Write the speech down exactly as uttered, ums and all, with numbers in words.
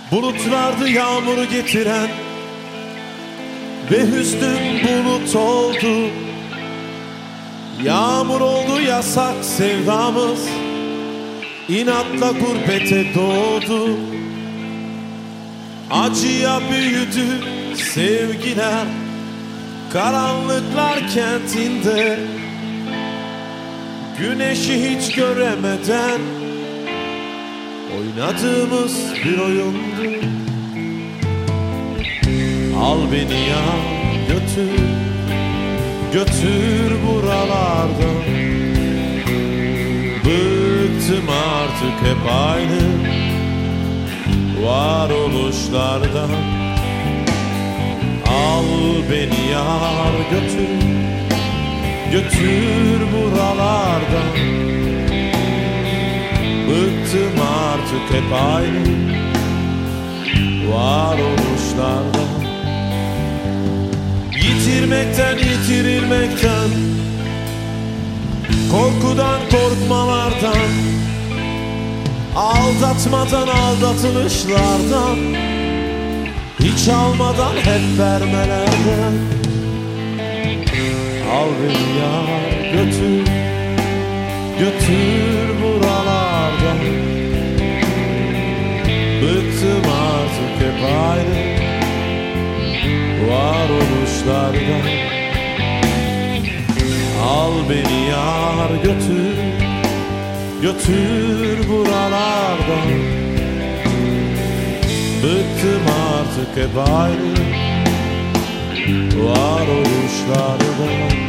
Bulutlardı yağmuru getiren ve hüznün bulut oldu. Yağmur oldu yasak sevdamız, inatla gurbete doğdu. Acıya büyüdü sevgiler karanlıklar kentinde. Güneşi hiç göremeden oynadığımız bir oyundu. Al beni ya götür, götür buralardan. Bıktım artık hep aynı varoluşlardan. Al beni yar götür, götür buralardan. Bıktım artık hep aynı varoluşlardan. Yitirmekten, yitirilmekten, korkudan, korkmalardan, aldatmadan, aldatılışlardan, hiç almadan hep vermelerden. Al beni yar götür, götür buralardan. Bıktım artık hep aynı varoluşlardan. Al beni yar götür, götür buralardan. Bıktım artık hep aynı varoluşlardan.